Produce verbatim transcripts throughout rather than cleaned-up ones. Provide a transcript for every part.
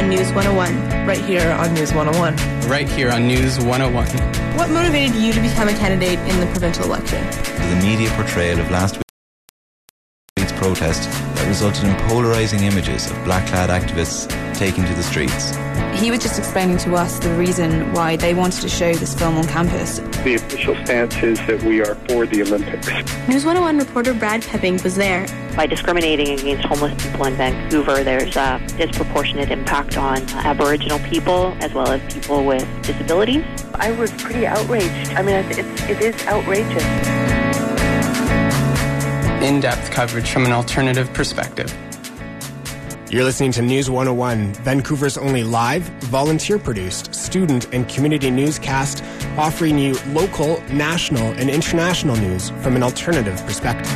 News one oh one. Right here on News one oh one. Right here on News one oh one. What motivated you to become a candidate in the provincial election? The media portrayal of last week's protest that resulted in polarising images of black-clad activists taking to the streets. He was just explaining to us the reason why they wanted to show this film on campus. The official stance is that we are for the Olympics. News one oh one reporter Brad Pepping was there. By discriminating against homeless people in Vancouver, there's a disproportionate impact on Aboriginal people as well as people with disabilities. I was pretty outraged. I mean, it's, it is outrageous. In-depth coverage from an alternative perspective. You're listening to News one oh one, Vancouver's only live, volunteer-produced, student and community newscast, offering you local, national, and international news from an alternative perspective.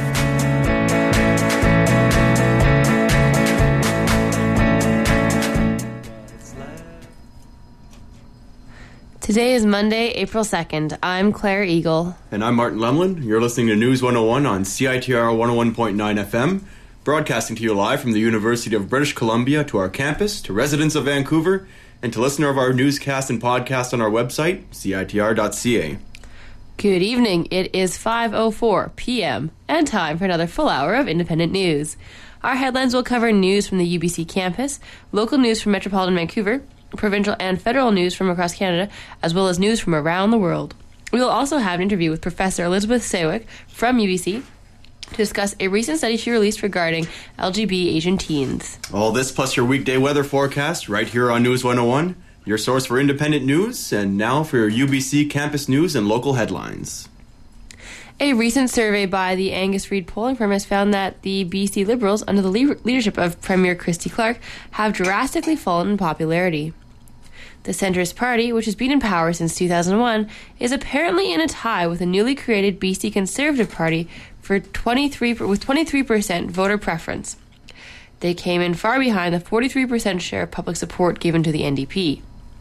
Today is Monday, April second. I'm Claire Eagle. And I'm Martin Lemlin. You're listening to News one oh one on C I T R one oh one point nine F M. Broadcasting to you live from the University of British Columbia, to our campus, to residents of Vancouver, and to listener of our newscast and podcast on our website, C I T R dot C A. Good evening. It is five oh four p.m. and time for another full hour of independent news. Our headlines will cover news from the U B C campus, local news from Metropolitan Vancouver, provincial and federal news from across Canada, as well as news from around the world. We will also have an interview with Professor Elizabeth Sawick from U B C to discuss a recent study she released regarding L G B T Asian teens. All this plus your weekday weather forecast right here on News one oh one, your source for independent news, and now for your U B C campus news and local headlines. A recent survey by the Angus Reid polling firm has found that the B C Liberals, under the le- leadership of Premier Christy Clark, have drastically fallen in popularity. The Centrist Party, which has been in power since two thousand one, is apparently in a tie with the newly created B C Conservative Party for twenty-three with twenty-three percent voter preference. They came in far behind the forty-three percent share of public support given to the N D P.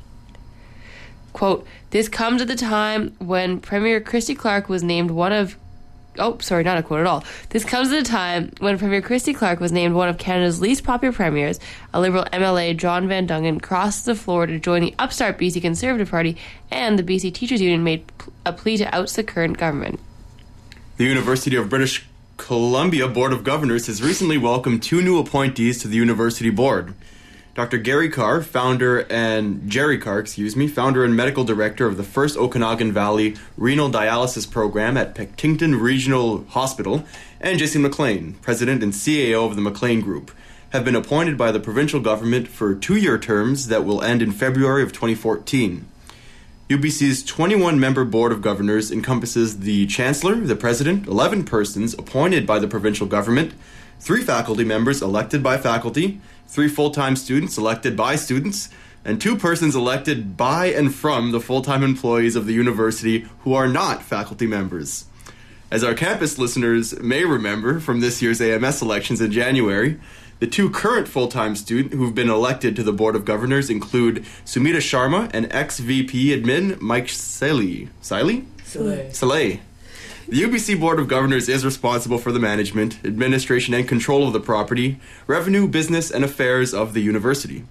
Quote, this comes at the time when Premier Christy Clark was named one of Oh, sorry, not a quote at all. This comes at a time when Premier Christy Clark was named one of Canada's least popular premiers. A Liberal M L A, John Van Dungen, crossed the floor to join the upstart B C Conservative Party, and the B C Teachers Union made a plea to oust the current government. The University of British Columbia Board of Governors has recently welcomed two new appointees to the university board. Doctor Gary Carr, founder and Jerry Carr, excuse me, founder and medical director of the first Okanagan Valley Renal Dialysis Program at Pictington Regional Hospital, and Jason McLean, president and C A O of the McLean Group, have been appointed by the provincial government for two-year terms that will end in February of twenty fourteen. U B C's twenty-one member Board of Governors encompasses the Chancellor, the President, eleven persons appointed by the provincial government, three faculty members elected by faculty, three full-time students elected by students, and two persons elected by and from the full-time employees of the university who are not faculty members. As our campus listeners may remember from this year's A M S elections in January, the two current full-time students who've been elected to the Board of Governors include Sumita Sharma and ex-V P Admin Mike Saleh. Saleh? Saleh. Saleh. The U B C Board of Governors is responsible for the management, administration, and control of the property, revenue, business, and affairs of the university.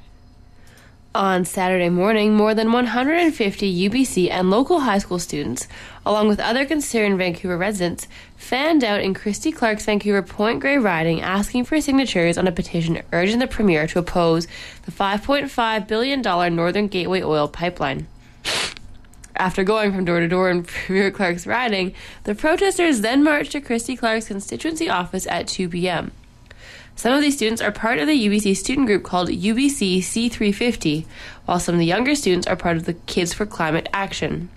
On Saturday morning, more than one hundred fifty U B C and local high school students, along with other concerned Vancouver residents, fanned out in Christy Clark's Vancouver Point Grey riding, asking for signatures on a petition urging the Premier to oppose the five point five billion dollars Northern Gateway oil pipeline. After going from door to door in Premier Clark's riding, the protesters then marched to Christy Clark's constituency office at two p.m. Some of these students are part of the U B C student group called U B C C three fifty, while some of the younger students are part of the Kids for Climate Action.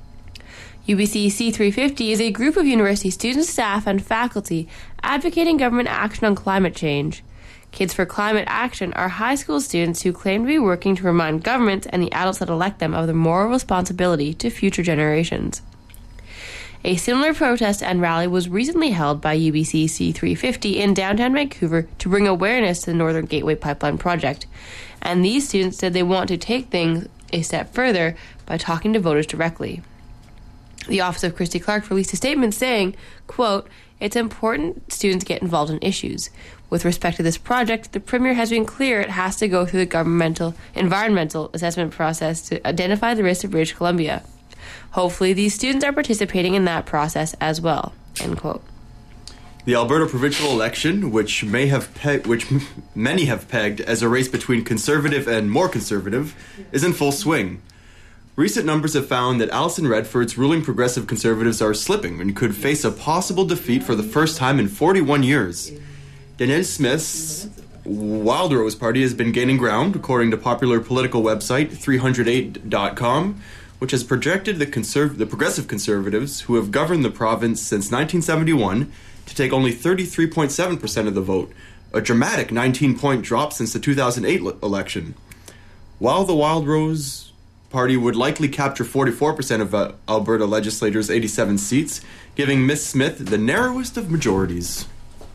U B C C three fifty is a group of university students, staff, and faculty advocating government action on climate change. Kids for Climate Action are high school students who claim to be working to remind governments and the adults that elect them of their moral responsibility to future generations. A similar protest and rally was recently held by U B C C three fifty in downtown Vancouver to bring awareness to the Northern Gateway Pipeline project, and these students said they want to take things a step further by talking to voters directly. The Office of Christy Clark released a statement saying, quote, "It's important students get involved in issues. With respect to this project, the Premier has been clear it has to go through the governmental environmental assessment process to identify the risks of British Columbia. Hopefully, these students are participating in that process as well. End quote. The Alberta provincial election, which may have pe- which m- many have pegged as a race between conservative and more conservative, is in full swing. Recent numbers have found that Alison Redford's ruling Progressive Conservatives are slipping and could face a possible defeat for the first time in forty-one years. Danielle Smith's Wildrose Party has been gaining ground, according to popular political website three oh eight dot com, which has projected the, conserv- the Progressive Conservatives, who have governed the province since nineteen seventy-one, to take only thirty-three point seven percent of the vote, a dramatic nineteen-point drop since the two thousand eight le- election. While the Wildrose Party would likely capture forty-four percent of uh, Alberta legislators' eighty-seven seats, giving Miss Smith the narrowest of majorities.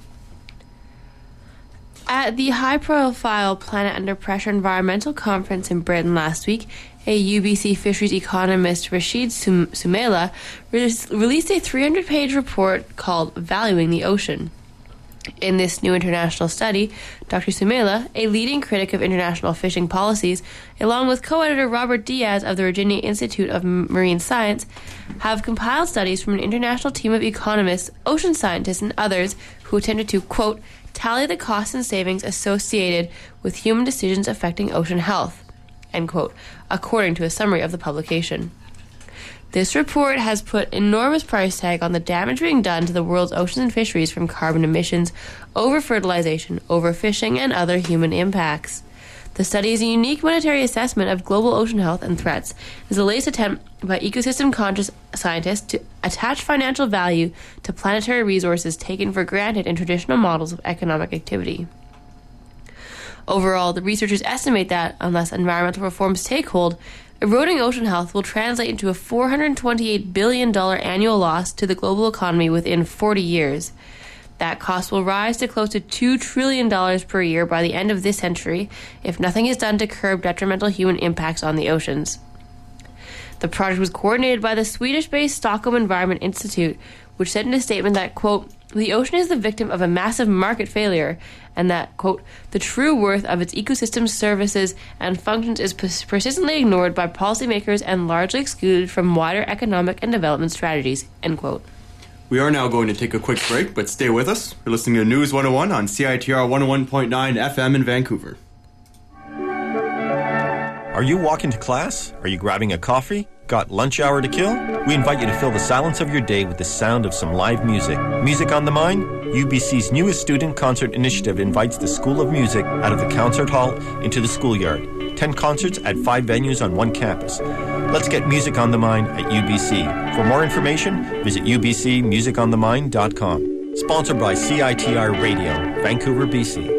At the high-profile Planet Under Pressure environmental conference in Britain last week, a U B C fisheries economist, Rashid Soumela, re- released a three hundred page report called Valuing the Ocean. In this new international study, Doctor Soumela, a leading critic of international fishing policies, along with co-editor Robert Diaz of the Virginia Institute of Marine Science, have compiled studies from an international team of economists, ocean scientists, and others who attempted to, quote, tally the costs and savings associated with human decisions affecting ocean health, end quote, according to a summary of the publication. This report has put enormous price tag on the damage being done to the world's oceans and fisheries from carbon emissions, over-fertilization, overfishing, and other human impacts. The study is a unique monetary assessment of global ocean health and threats. It is the latest attempt by ecosystem-conscious scientists to attach financial value to planetary resources taken for granted in traditional models of economic activity. Overall, the researchers estimate that, unless environmental reforms take hold, eroding ocean health will translate into a four hundred twenty-eight billion dollars annual loss to the global economy within forty years. That cost will rise to close to two trillion dollars per year by the end of this century if nothing is done to curb detrimental human impacts on the oceans. The project was coordinated by the Swedish-based Stockholm Environment Institute, which said in a statement that, quote, the ocean is the victim of a massive market failure, and that, quote, the true worth of its ecosystem services and functions is pers- persistently ignored by policymakers and largely excluded from wider economic and development strategies, end quote. We are now going to take a quick break, but stay with us. You're listening to News one oh one on C I T R one oh one point nine F M in Vancouver. Are you walking to class? Are you grabbing a coffee? Got lunch hour to kill? We invite you to fill the silence of your day with the sound of some live music. Music on the Mind? U B C's newest student concert initiative invites the School of Music out of the concert hall into the schoolyard. Ten concerts at five venues on one campus. Let's get music on the mind at U B C. For more information, visit u b c music on the mind dot com. Sponsored by C I T R Radio, Vancouver, B C.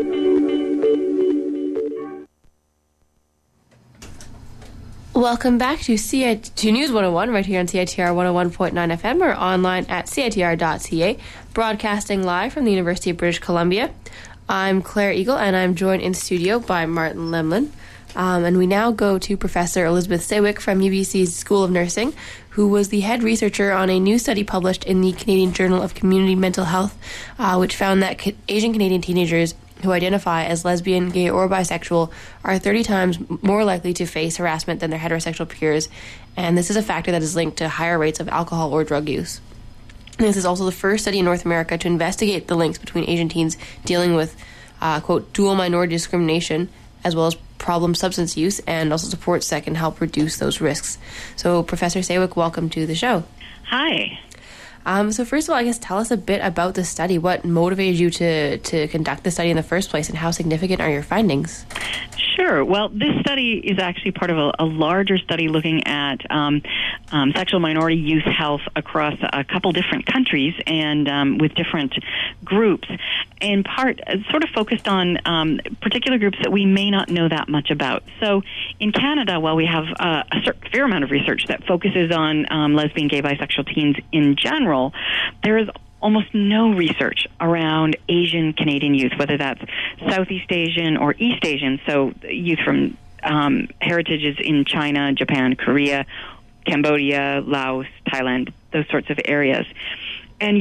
Welcome back to C I T, to News one oh one right here on C I T R one oh one point nine F M or online at c i t r dot c a, broadcasting live from the University of British Columbia. I'm Claire Eagle, and I'm joined in studio by Martin Lemlin. Um, and we now go to Professor Elizabeth Saywick from U B C's School of Nursing, who was the head researcher on a new study published in the Canadian Journal of Community Mental Health, uh, which found that ca- Asian Canadian teenagers who identify as lesbian, gay, or bisexual are thirty times more likely to face harassment than their heterosexual peers, and this is a factor that is linked to higher rates of alcohol or drug use. And this is also the first study in North America to investigate the links between Asian teens dealing with, uh, quote, dual minority discrimination, as well as problem substance use, and also supports that can help reduce those risks. So, Professor Saywick, welcome to the show. Hi. Um, so first of all, I guess tell us a bit about the study. What motivated you to, to conduct the study in the first place, and how significant are your findings? Sure. Well, this study is actually part of a, a larger study looking at um, um, sexual minority youth health across a couple different countries and um, with different groups. In part, uh, sort of focused on um, particular groups that we may not know that much about. So in Canada, while we have uh, a certain, fair amount of research that focuses on um, lesbian, gay, bisexual teens in general, there is almost no research around Asian Canadian youth, whether that's Southeast Asian or East Asian, so youth from um, heritages in China, Japan, Korea, Cambodia, Laos, Thailand, those sorts of areas. And yet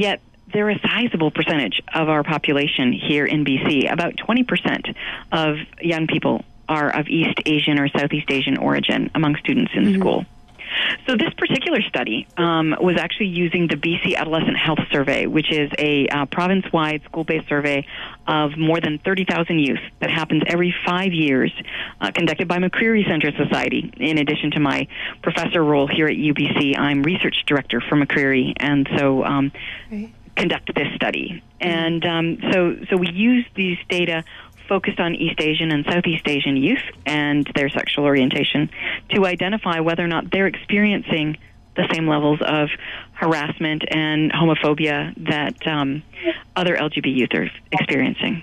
they're a sizable percentage of our population here in B C. About twenty percent of young people are of East Asian or Southeast Asian origin among students in Mm-hmm. school. So this particular study um, was actually using the B C Adolescent Health Survey, which is a uh, province-wide school-based survey of more than thirty thousand youth that happens every five years, uh, conducted by McCreary Center Society. In addition to my professor role here at U B C, I'm research director for McCreary, and so um, Right. conduct this study. And um, so, so we use these data focused on East Asian and Southeast Asian youth and their sexual orientation to identify whether or not they're experiencing the same levels of harassment and homophobia that um, other L G B T youth are experiencing.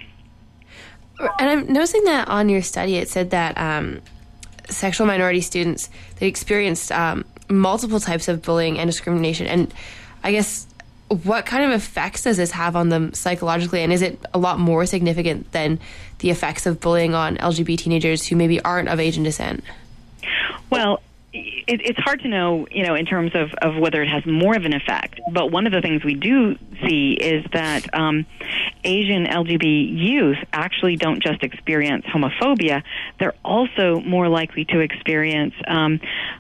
And I'm noticing that on your study, it said that um, sexual minority students, they experienced um, multiple types of bullying and discrimination. And I guess, what kind of effects does this have on them psychologically? And is it a lot more significant than the effects of bullying on L G B T teenagers who maybe aren't of Asian descent? Well, it, it's hard to know, you know, in terms of, of whether it has more of an effect. But one of the things we do see is that um, Asian L G B T youth actually don't just experience homophobia; they're also more likely to experience um,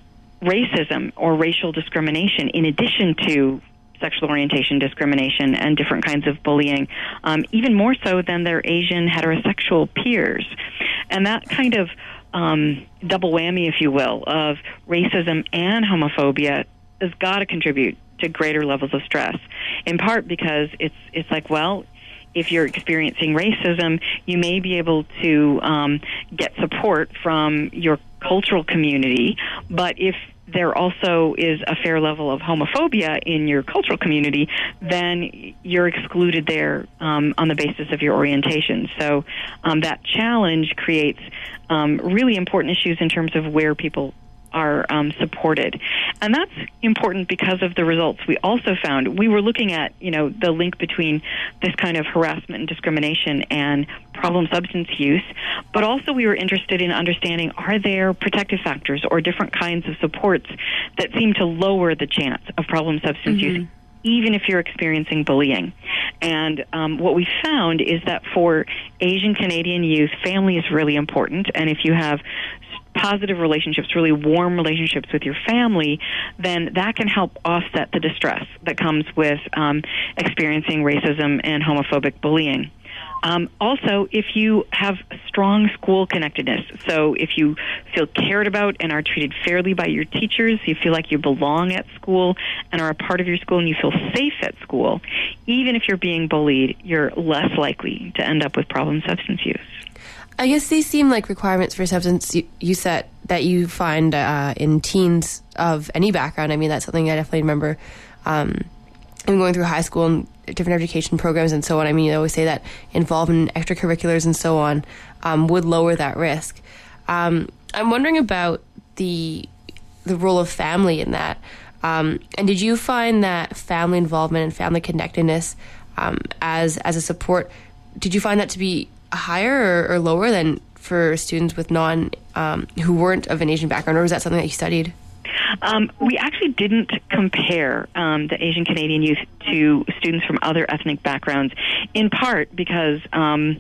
racism or racial discrimination, in addition to sexual orientation discrimination and different kinds of bullying, um, even more so than their Asian heterosexual peers. And that kind of um, double whammy, if you will, of racism and homophobia has got to contribute to greater levels of stress, in part because it's it's like, well, if you're experiencing racism, you may be able to um, get support from your cultural community, but if there also is a fair level of homophobia in your cultural community, then you're excluded there um, on the basis of your orientation. So um, that challenge creates um, really important issues in terms of where people are um, supported. And that's important because of the results we also found. We were looking at, you know, the link between this kind of harassment and discrimination and problem substance use, but also we were interested in understanding, are there protective factors or different kinds of supports that seem to lower the chance of problem substance Mm-hmm. use, even if you're experiencing bullying. And um, what we found is that for Asian Canadian youth, family is really important, and if you have positive relationships, really warm relationships with your family, then that can help offset the distress that comes with um, experiencing racism and homophobic bullying. Um, also, if you have strong school connectedness, so if you feel cared about and are treated fairly by your teachers, you feel like you belong at school and are a part of your school and you feel safe at school, even if you're being bullied, you're less likely to end up with problem substance use. I guess these seem like requirements for substance use that, that you find uh, in teens of any background. I mean, that's something I definitely remember um, in going through high school and different education programs and so on. I mean, you always say that involvement in extracurriculars and so on um, would lower that risk. Um, I'm wondering about the the role of family in that. Um, and did you find that family involvement and family connectedness um, as as a support, did you find that to be higher or, or lower than for students with non um, who weren't of an Asian background, or was that something that you studied? Um, we actually didn't compare um, the Asian Canadian youth to students from other ethnic backgrounds, in part because um,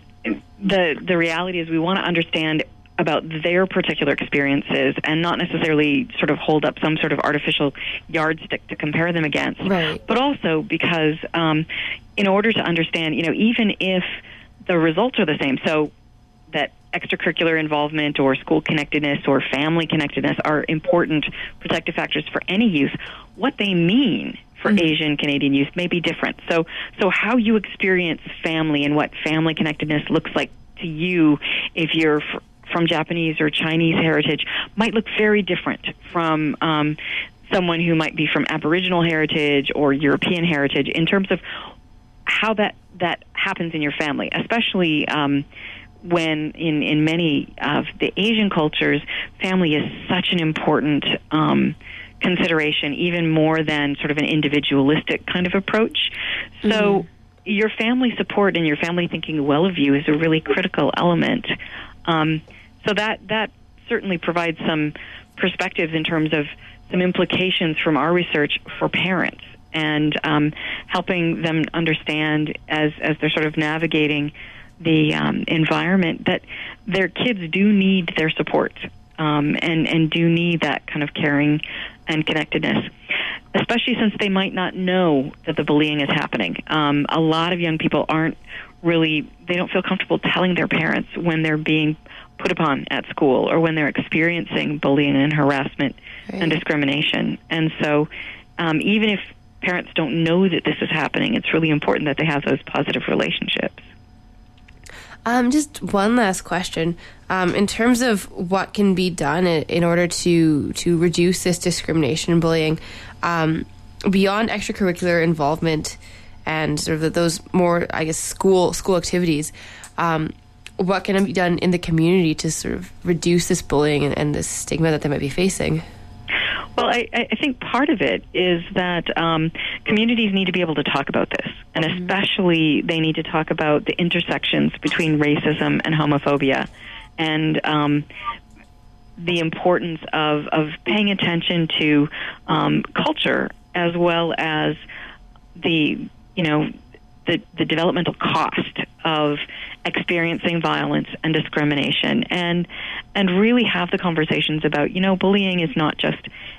the the reality is we want to understand about their particular experiences and not necessarily sort of hold up some sort of artificial yardstick to compare them against. Right. But also because um, in order to understand, you know, even if the results are the same, so that extracurricular involvement or school connectedness or family connectedness are important protective factors for any youth, what they mean for mm-hmm. Asian Canadian youth may be different. So, so how you experience family and what family connectedness looks like to you if you're f- from Japanese or Chinese heritage might look very different from um, someone who might be from Aboriginal heritage or European heritage in terms of how that, that happens in your family, especially um, when in, in many of the Asian cultures, family is such an important um, consideration, even more than sort of an individualistic kind of approach. So mm-hmm. your family support and your family thinking well of you is a really critical element. Um, so that, that certainly provides some perspectives in terms of some implications from our research for parents and um, helping them understand as, as they're sort of navigating the um, environment that their kids do need their support um, and, and do need that kind of caring and connectedness, especially since they might not know that the bullying is happening. Um, a lot of young people aren't really, they don't feel comfortable telling their parents when they're being put upon at school or when they're experiencing bullying and harassment right. and discrimination. And so um, even if parents don't know that this is happening, it's really important that they have those positive relationships. Um, just one last question. Um, in terms of what can be done in, in order to, to reduce this discrimination and bullying, um, beyond extracurricular involvement and sort of the, those more, I guess, school school activities, um, what can be done in the community to sort of reduce this bullying and, and this stigma that they might be facing? Well, I, I think part of it is that um, communities need to be able to talk about this, and especially they need to talk about the intersections between racism and homophobia, and um, the importance of, of paying attention to um, culture as well as the, you know, the, the developmental cost of experiencing violence and discrimination, and and really have the conversations about, you know, bullying is not just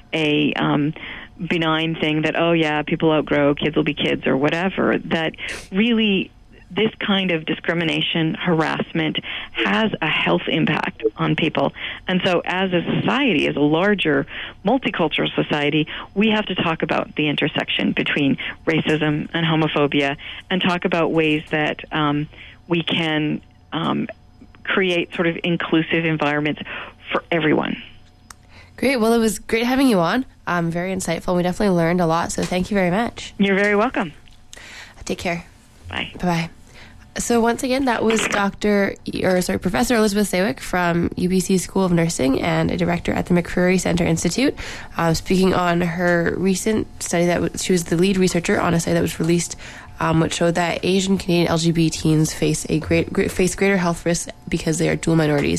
a um, benign thing that, oh yeah, people outgrow, kids will be kids or whatever, that really this kind of discrimination, harassment has a health impact on people. And so as a society, as a larger multicultural society, we have to talk about the intersection between racism and homophobia and talk about ways that um, we can um, create sort of inclusive environments for everyone. Great. Well, it was great having you on. Um, very insightful. We definitely learned a lot, so thank you very much. You're very welcome. Take care. Bye. Bye-bye. So once again, that was Doctor or sorry, Professor Elizabeth Sawick from U B C School of Nursing and a director at the McCrory Center Institute, um, speaking on her recent study that w- she was the lead researcher on a study that was released, um, which showed that Asian Canadian L G B T teens face a great, great face greater health risks because they are dual minorities.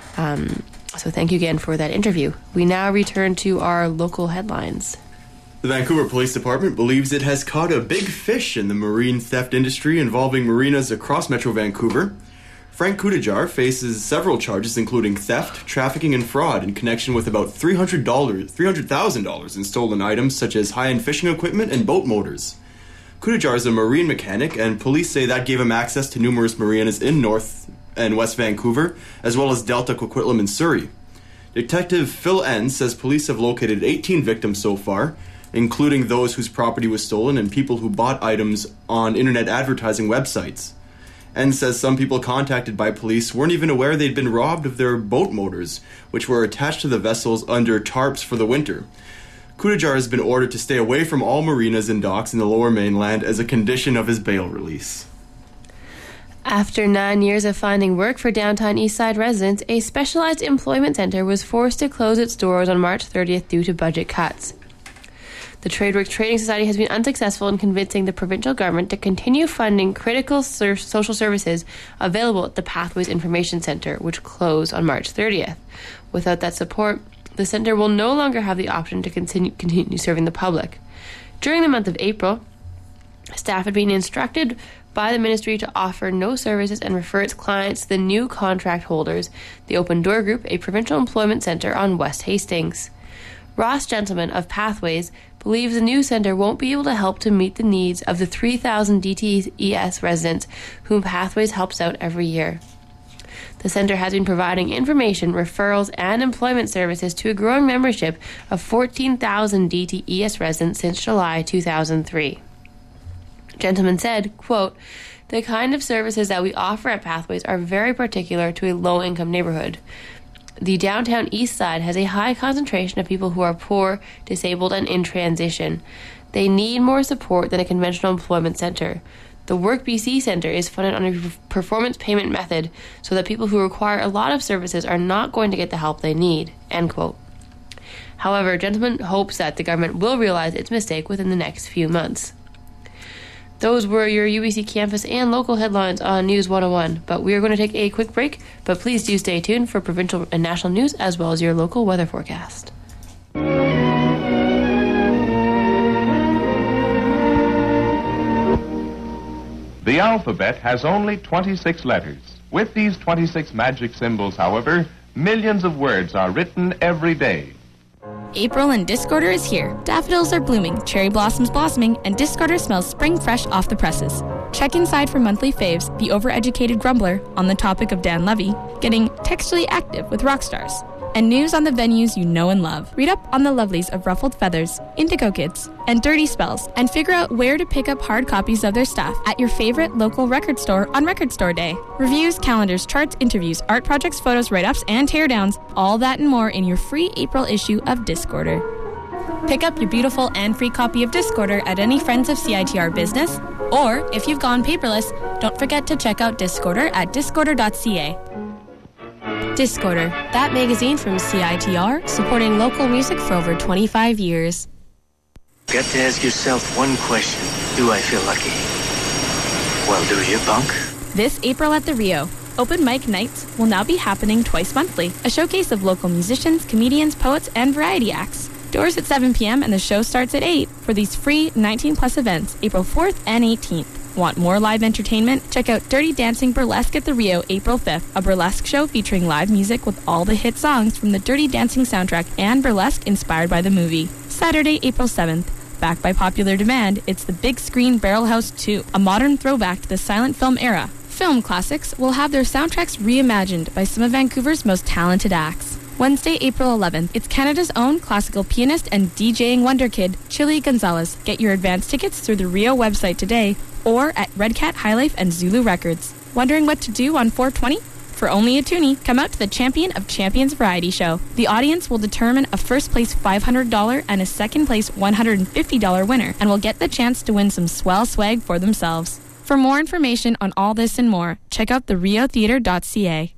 Um, so thank you again for that interview. We now return to our local headlines. The Vancouver Police Department believes it has caught a big fish in the marine theft industry involving marinas across Metro Vancouver. Frank Kudajar faces several charges including theft, trafficking, and fraud in connection with about three hundred thousand dollars in stolen items such as high-end fishing equipment and boat motors. Kudajar is a marine mechanic, and police say that gave him access to numerous marinas in North and West Vancouver, as well as Delta, Coquitlam, and Surrey. Detective Phil Enns says police have located eighteen victims so far, including those whose property was stolen and people who bought items on internet advertising websites. And says some people contacted by police weren't even aware they'd been robbed of their boat motors, which were attached to the vessels under tarps for the winter. Kudajar has been ordered to stay away from all marinas and docks in the Lower Mainland as a condition of his bail release. After nine years of finding work for downtown Eastside residents, a specialized employment center was forced to close its doors on March thirtieth due to budget cuts. The Tradeworks Trading Society has been unsuccessful in convincing the provincial government to continue funding critical ser- social services available at the Pathways Information Centre, which closed on March thirtieth. Without that support, the centre will no longer have the option to continue, continue serving the public. During the month of April, staff had been instructed by the ministry to offer no services and refer its clients to the new contract holders, the Open Door Group, a provincial employment centre on West Hastings. Ross Gentleman of Pathways believes the new centre won't be able to help to meet the needs of the three thousand D T E S residents whom Pathways helps out every year. The centre has been providing information, referrals, and employment services to a growing membership of fourteen thousand D T E S residents since July two thousand three. Gentleman said, quote, "The kind of services that we offer at Pathways are very particular to a low-income neighbourhood. The downtown east side has a high concentration of people who are poor, disabled, and in transition. They need more support than a conventional employment centre. The Work B C Centre is funded on a performance payment method so that people who require a lot of services are not going to get the help they need." End quote. However, Gentleman hopes that the government will realize its mistake within the next few months. Those were your U B C campus and local headlines on News one oh one. But we are going to take a quick break, but please do stay tuned for provincial and national news as well as your local weather forecast. The alphabet has only twenty-six letters. With these twenty-six magic symbols, however, millions of words are written every day. April and Discorder is here. Daffodils are blooming, cherry blossoms blossoming, and Discorder smells spring fresh off the presses. Check inside for monthly faves, The Overeducated Grumbler, on the topic of Dan Levy, getting textually active with rock stars, and news on the venues you know and love. Read up on the lovelies of Ruffled Feathers, Indigo Kids, and Dirty Spells, and figure out where to pick up hard copies of their stuff at your favorite local record store on Record Store Day. Reviews, calendars, charts, interviews, art projects, photos, write-ups, and teardowns, all that and more in your free April issue of Discorder. Pick up your beautiful and free copy of Discorder at any Friends of C I T R business, or if you've gone paperless, don't forget to check out Discorder at discorder dot c a. Discorder, that magazine from C I T R, supporting local music for over twenty-five years. Got to ask yourself one question. Do I feel lucky? Well, do you, punk? This April at the Rio, Open Mic Nights will now be happening twice monthly. A showcase of local musicians, comedians, poets, and variety acts. Doors at seven p.m. and the show starts at eight for these free nineteen plus events, April fourth and eighteenth. Want more live entertainment? Check out Dirty Dancing Burlesque at the Rio April fifth, a burlesque show featuring live music with all the hit songs from the Dirty Dancing soundtrack and burlesque inspired by the movie. Saturday, April seventh. Backed by popular demand, it's the Big Screen Barrel House two, a modern throwback to the silent film era. Film classics will have their soundtracks reimagined by some of Vancouver's most talented acts. Wednesday, April eleventh, it's Canada's own classical pianist and DJing wonder kid, Chili Gonzalez. Get your advance tickets through the Rio website today or at Red Cat, High Life, and Zulu Records. Wondering what to do on four twenty? For only a toonie, come out to the Champion of Champions variety show. The audience will determine a first place five hundred dollars and a second place one hundred fifty dollars winner, and will get the chance to win some swell swag for themselves. For more information on all this and more, check out the rio theater dot c a.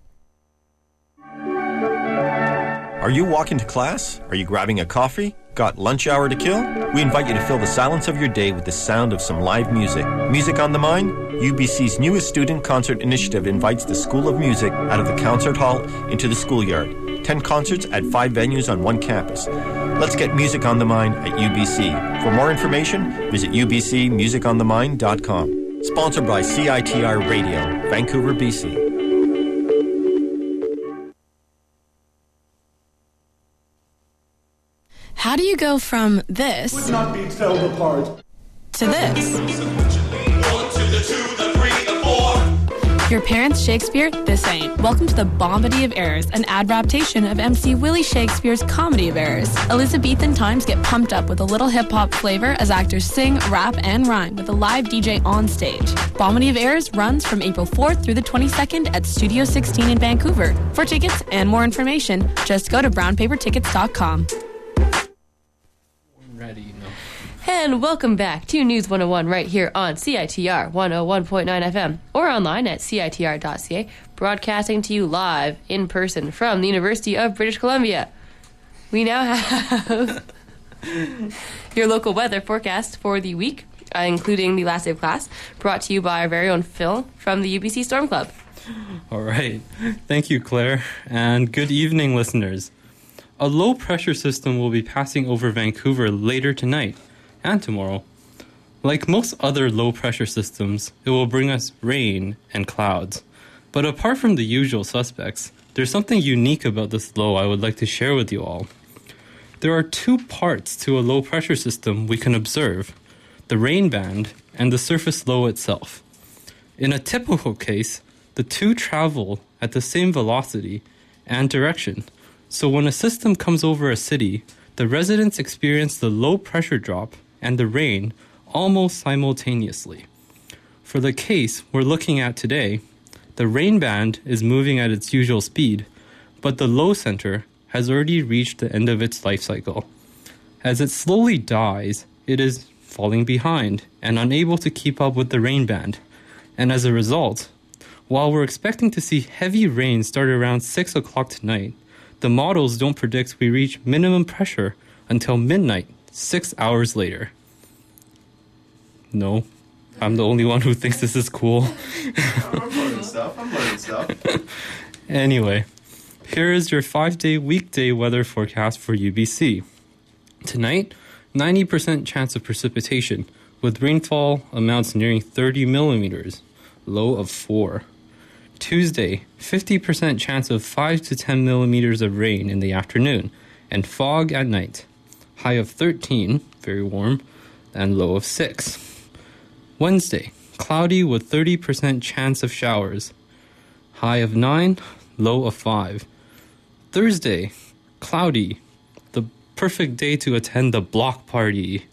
Are you walking to class? Are you grabbing a coffee? Got lunch hour to kill? We invite you to fill the silence of your day with the sound of some live music. Music on the Mind? U B C's newest student concert initiative invites the School of Music out of the concert hall into the schoolyard. Ten concerts at five venues on one campus. Let's get music on the mind at U B C. For more information, visit u b c music on the mind dot com. Sponsored by C I T R Radio, Vancouver, B C. How do you go from this would not be told apart to this? Your parents' Shakespeare? This ain't. Welcome to the Bombity of Errors, an adaptation of M C Willie Shakespeare's Comedy of Errors. Elizabethan times get pumped up with a little hip-hop flavor as actors sing, rap, and rhyme with a live D J on stage. Bombity of Errors runs from April fourth through the twenty-second at Studio sixteen in Vancouver. For tickets and more information, just go to brown paper tickets dot com. Ready, no. And welcome back to News one oh one right here on C I T R one oh one point nine F M or online at c i t r dot c a, broadcasting to you live in person from the University of British Columbia. We now have your local weather forecast for the week, uh, including the last day of class, brought to you by our very own Phil from the U B C Storm Club. All right. Thank you, Claire, and good evening, listeners. A low-pressure system will be passing over Vancouver later tonight and tomorrow. Like most other low-pressure systems, it will bring us rain and clouds. But apart from the usual suspects, there's something unique about this low I would like to share with you all. There are two parts to a low-pressure system we can observe, the rain band and the surface low itself. In a typical case, the two travel at the same velocity and direction. So when a system comes over a city, the residents experience the low pressure drop and the rain almost simultaneously. For the case we're looking at today, the rain band is moving at its usual speed, but the low center has already reached the end of its life cycle. As it slowly dies, it is falling behind and unable to keep up with the rain band. And as a result, while we're expecting to see heavy rain start around six o'clock tonight, the models don't predict we reach minimum pressure until midnight, six hours later. No, I'm the only one who thinks this is cool. I'm learning stuff. I'm learning stuff. Anyway, here is your five-day weekday weather forecast for U B C. Tonight, ninety percent chance of precipitation, with rainfall amounts nearing thirty millimeters, low of four. Tuesday, fifty percent chance of five to ten millimeters of rain in the afternoon, and fog at night. High of thirteen, very warm, and low of six. Wednesday, cloudy with thirty percent chance of showers. High of nine, low of five. Thursday, cloudy, the perfect day to attend the block party.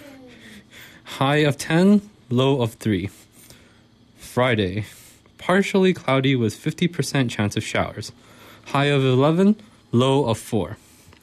High of ten, low of three. Friday, partially cloudy with fifty percent chance of showers. High of eleven, low of four.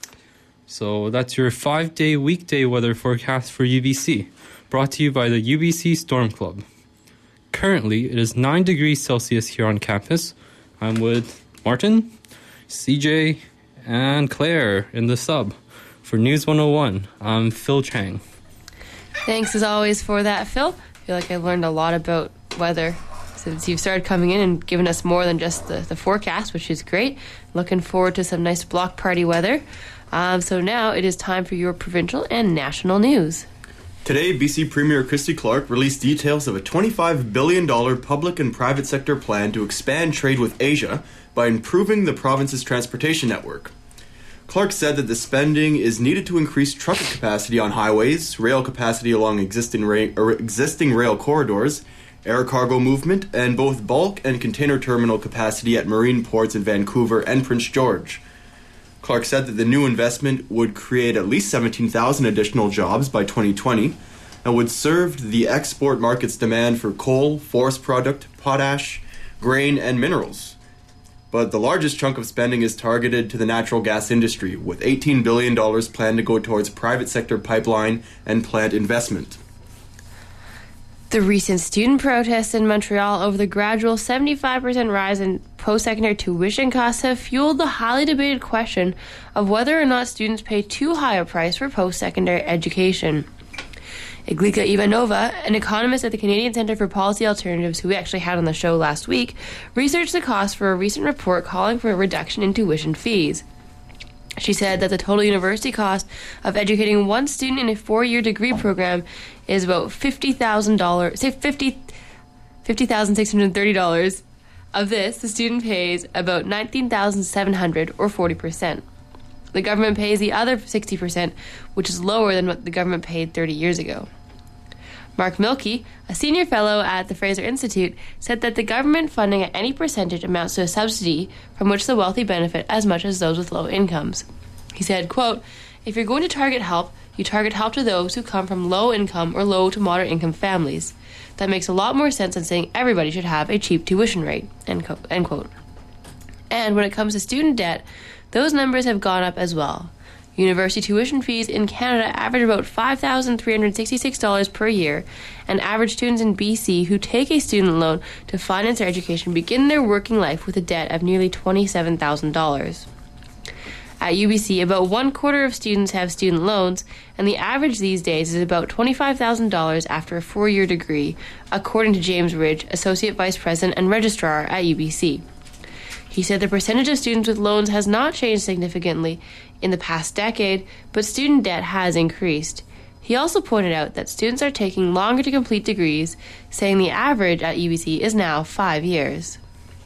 So that's your five-day weekday weather forecast for U B C, brought to you by the U B C Storm Club. Currently, it is nine degrees Celsius here on campus. I'm with Martin, C J, and Claire in the sub. For News one oh one, I'm Phil Chang. Thanks as always for that, Phil. I feel like I learned a lot about weather since you've started coming in and giving us more than just the, the forecast, which is great. Looking forward to some nice block party weather. Um, so now it is time for your provincial and national news. Today, B C Premier Christy Clark released details of a twenty-five billion dollars public and private sector plan to expand trade with Asia by improving the province's transportation network. Clark said that the spending is needed to increase trucking capacity on highways, rail capacity along existing, ra- or existing rail corridors, air cargo movement, and both bulk and container terminal capacity at marine ports in Vancouver and Prince George. Clark said that the new investment would create at least seventeen thousand additional jobs by twenty twenty and would serve the export market's demand for coal, forest product, potash, grain, and minerals. But the largest chunk of spending is targeted to the natural gas industry, with eighteen billion dollars planned to go towards private sector pipeline and plant investment. The recent student protests in Montreal over the gradual seventy-five percent rise in post-secondary tuition costs have fueled the highly debated question of whether or not students pay too high a price for post-secondary education. Iglika Ivanova, an economist at the Canadian Centre for Policy Alternatives who we actually had on the show last week, researched the cost for a recent report calling for a reduction in tuition fees. She said that the total university cost of educating one student in a four-year degree program is about fifty thousand dollars, say fifty thousand six hundred thirty dollars. Of this, the student pays about nineteen thousand seven hundred dollars, or forty percent. The government pays the other sixty percent, which is lower than what the government paid thirty years ago. Mark Milkey, a senior fellow at the Fraser Institute, said that the government funding at any percentage amounts to a subsidy from which the wealthy benefit as much as those with low incomes. He said, quote, "If you're going to target help, you target help to those who come from low income or low to moderate income families. That makes a lot more sense than saying everybody should have a cheap tuition rate," end quote. End quote. And when it comes to student debt, those numbers have gone up as well. University tuition fees in Canada average about five thousand three hundred sixty-six dollars per year, and average students in B C who take a student loan to finance their education begin their working life with a debt of nearly twenty-seven thousand dollars. At U B C, about one quarter of students have student loans, and the average these days is about twenty-five thousand dollars after a four-year degree, according to James Ridge, Associate Vice President and Registrar at U B C. He said the percentage of students with loans has not changed significantly in the past decade, but student debt has increased. He also pointed out that students are taking longer to complete degrees, saying the average at U B C is now five years.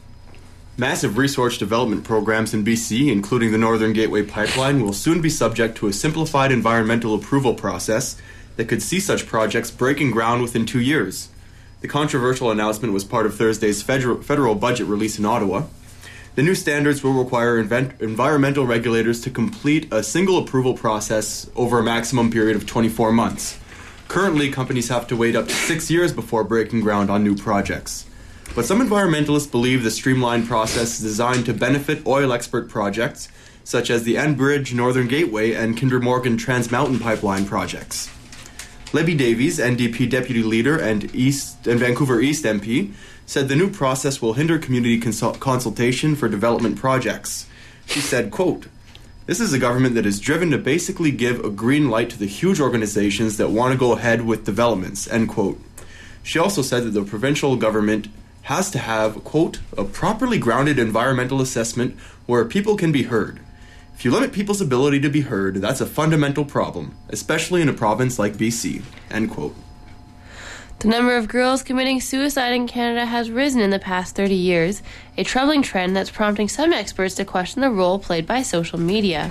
Massive research development programs in B C, including the Northern Gateway Pipeline, will soon be subject to a simplified environmental approval process that could see such projects breaking ground within two years. The controversial announcement was part of Thursday's federal, federal budget release in Ottawa. The new standards will require invent- environmental regulators to complete a single approval process over a maximum period of twenty-four months. Currently, companies have to wait up to six years before breaking ground on new projects. But some environmentalists believe the streamlined process is designed to benefit oil export projects, such as the Enbridge Northern Gateway and Kinder Morgan Trans Mountain Pipeline projects. Libby Davies, N D P Deputy Leader and East and Vancouver East M P, said the new process will hinder community consult- consultation for development projects. She said, quote, "This is a government that is driven to basically give a green light to the huge organizations that want to go ahead with developments," end quote. She also said that the provincial government has to have, quote, "a properly grounded environmental assessment where people can be heard. If you limit people's ability to be heard, that's a fundamental problem, especially in a province like B C," end quote. The number of girls committing suicide in Canada has risen in the past thirty years, a troubling trend that's prompting some experts to question the role played by social media.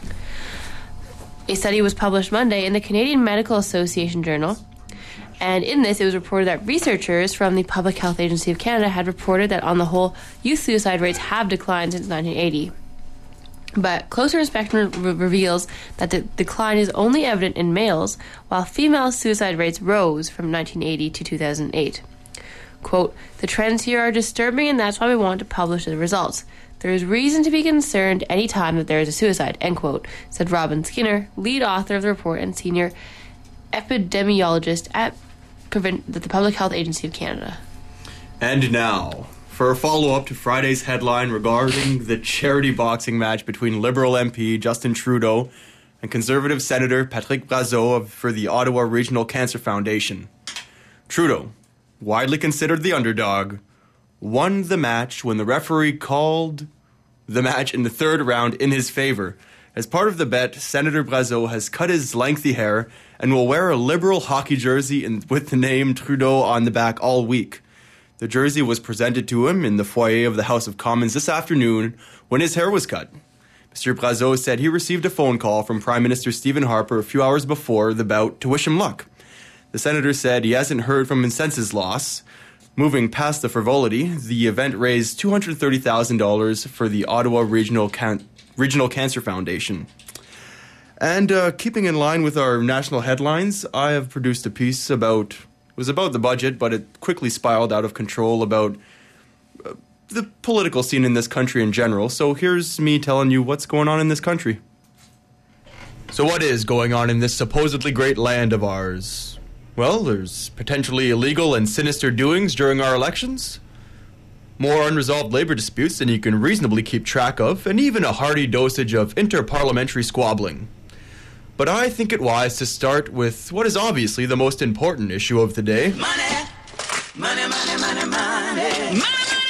A study was published Monday in the Canadian Medical Association Journal, and in this it was reported that researchers from the Public Health Agency of Canada had reported that on the whole, youth suicide rates have declined since nineteen eighty. But closer inspection re- reveals that the decline is only evident in males, while female suicide rates rose from nineteen eighty to two thousand eight. Quote, "The trends here are disturbing, and that's why we want to publish the results. There is reason to be concerned any time that there is a suicide," end quote, said Robin Skinner, lead author of the report and senior epidemiologist at, Prevent- at the Public Health Agency of Canada. And now, for a follow-up to Friday's headline regarding the charity boxing match between Liberal M P Justin Trudeau and Conservative Senator Patrick Brazeau of, for the Ottawa Regional Cancer Foundation. Trudeau, widely considered the underdog, won the match when the referee called the match in the third round in his favor. As part of the bet, Senator Brazeau has cut his lengthy hair and will wear a Liberal hockey jersey in, with the name Trudeau on the back all week. The jersey was presented to him in the foyer of the House of Commons this afternoon when his hair was cut. Mister Brazeau said he received a phone call from Prime Minister Stephen Harper a few hours before the bout to wish him luck. The senator said he hasn't heard from Wenceslas. Moving past the frivolity, the event raised two hundred thirty thousand dollars for the Ottawa Regional Can- Regional Cancer Foundation. And uh, keeping in line with our national headlines, I have produced a piece about... It was about the budget, but it quickly spiraled out of control about uh, the political scene in this country in general. So here's me telling you what's going on in this country. So what is going on in this supposedly great land of ours? Well, there's potentially illegal and sinister doings during our elections, more unresolved labor disputes than you can reasonably keep track of, and even a hearty dosage of inter-parliamentary squabbling. But I think it wise to start with what is obviously the most important issue of the day. Money, money, money, money, money.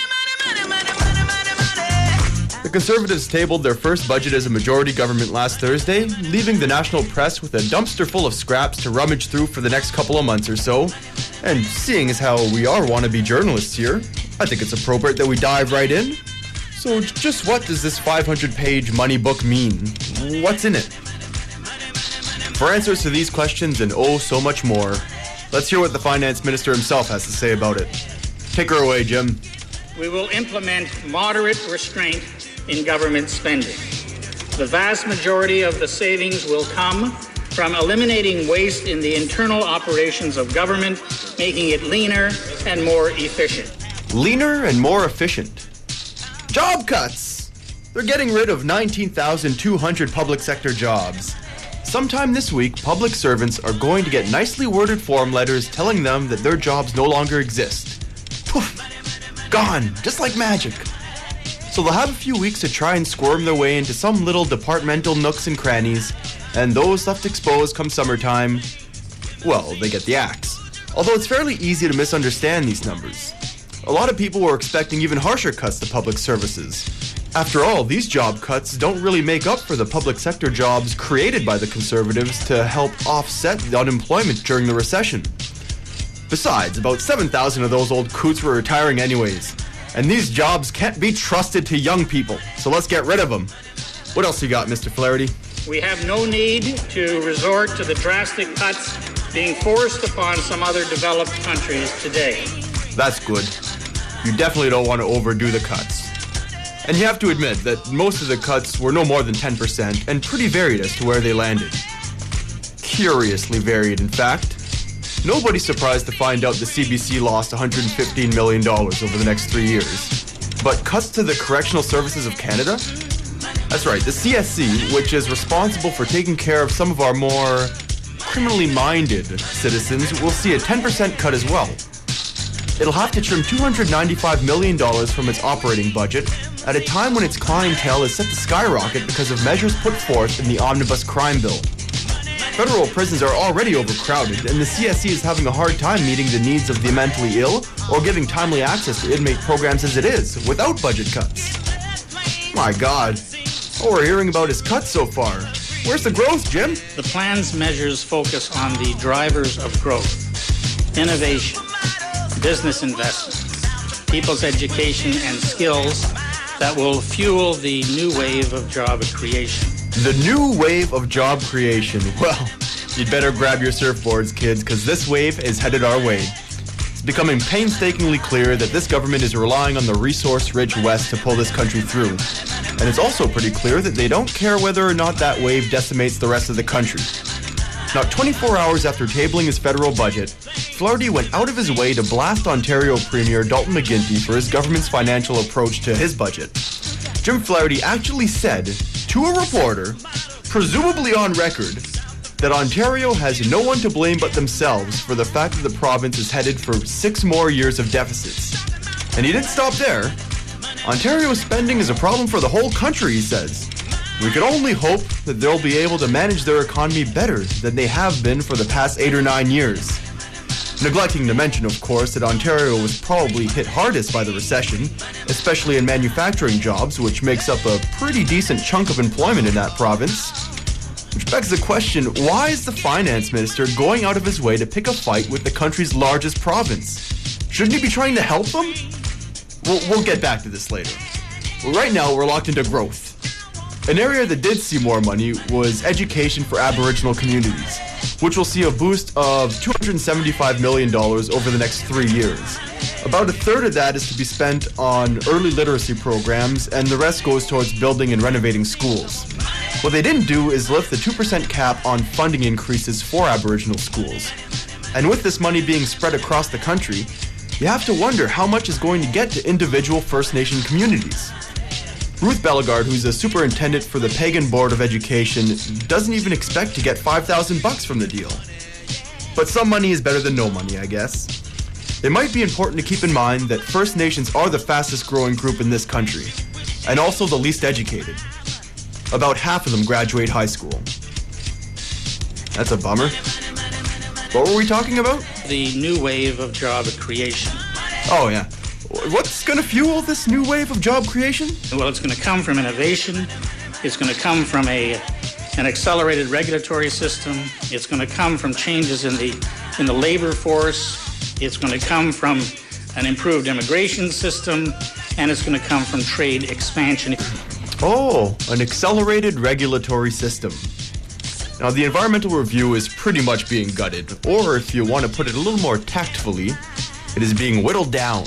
The Conservatives tabled their first budget as a majority government last Thursday, leaving the national press with a dumpster full of scraps to rummage through for the next couple of months or so. And seeing as how we are wannabe journalists here, I think it's appropriate that we dive right in. So just what does this five hundred page money book mean? What's in it? For answers to these questions and oh so much more, let's hear what the finance minister himself has to say about it. Take her away, Jim. We will implement moderate restraint in government spending. The vast majority of the savings will come from eliminating waste in the internal operations of government, making it leaner and more efficient. Leaner and more efficient. Job cuts! They're getting rid of nineteen thousand two hundred public sector jobs. Sometime this week, public servants are going to get nicely worded form letters telling them that their jobs no longer exist. Poof! Gone, just like magic. So they'll have a few weeks to try and squirm their way into some little departmental nooks and crannies, and those left exposed come summertime, well, they get the axe. Although it's fairly easy to misunderstand these numbers. A lot of people were expecting even harsher cuts to public services. After all, these job cuts don't really make up for the public sector jobs created by the Conservatives to help offset the unemployment during the recession. Besides, about seven thousand of those old coots were retiring anyways. And these jobs can't be trusted to young people, so let's get rid of them. What else you got, Mister Flaherty? We have no need to resort to the drastic cuts being forced upon some other developed countries today. That's good. You definitely don't want to overdo the cuts. And you have to admit that most of the cuts were no more than ten percent and pretty varied as to where they landed. Curiously varied, in fact. Nobody's surprised to find out the C B C lost one hundred fifteen million dollars over the next three years. But cuts to the Correctional Services of Canada? That's right, the C S C, which is responsible for taking care of some of our more criminally minded citizens, will see a ten percent cut as well. It'll have to trim two hundred ninety-five million dollars from its operating budget at a time when its clientele is set to skyrocket because of measures put forth in the Omnibus Crime Bill. Federal prisons are already overcrowded, and the C S C is having a hard time meeting the needs of the mentally ill or giving timely access to inmate programs as it is, without budget cuts. My God, all we're hearing about is cuts so far. Where's the growth, Jim? The plan's measures focus on the drivers of growth. innovation, business investment, people's education and skills that will fuel the new wave of job creation. The new wave of job creation. Well, you'd better grab your surfboards, kids, because this wave is headed our way. It's becoming painstakingly clear that this government is relying on the resource-rich West to pull this country through. And it's also pretty clear that they don't care whether or not that wave decimates the rest of the country. Now, twenty-four hours after tabling his federal budget, Flaherty went out of his way to blast Ontario Premier Dalton McGuinty for his government's financial approach to his budget. Jim Flaherty actually said to a reporter, presumably on record, that Ontario has no one to blame but themselves for the fact that the province is headed for six more years of deficits. And he didn't stop there. Ontario's spending is a problem for the whole country, he says. We can only hope that they'll be able to manage their economy better than they have been for the past eight or nine years. Neglecting to mention, of course, that Ontario was probably hit hardest by the recession, especially in manufacturing jobs, which makes up a pretty decent chunk of employment in that province. Which begs the question, why is the finance minister going out of his way to pick a fight with the country's largest province? Shouldn't he be trying to help them? We'll, we'll get back to this later. Right now, we're locked into growth. An area that did see more money was education for Aboriginal communities, which will see a boost of two hundred seventy-five million dollars over the next three years. About a third of that is to be spent on early literacy programs, and the rest goes towards building and renovating schools. What they didn't do is lift the two percent cap on funding increases for Aboriginal schools. And with this money being spread across the country, you have to wonder how much is going to get to individual First Nation communities. Ruth Bellegarde, who's a superintendent for the Pagan Board of Education, doesn't even expect to get five thousand bucks from the deal. But some money is better than no money, I guess. It might be important to keep in mind that First Nations are the fastest growing group in this country, and also the least educated. About half of them graduate high school. That's a bummer. What were we talking about? The new wave of job creation. Oh, yeah. What's going to fuel this new wave of job creation? Well, it's going to come from innovation. It's going to come from a an accelerated regulatory system. It's going to come from changes in the in the labor force. It's going to come from an improved immigration system, and it's going to come from trade expansion. Oh, an accelerated regulatory system. Now, the environmental review is pretty much being gutted, or if you want to put it a little more tactfully, it is being whittled down.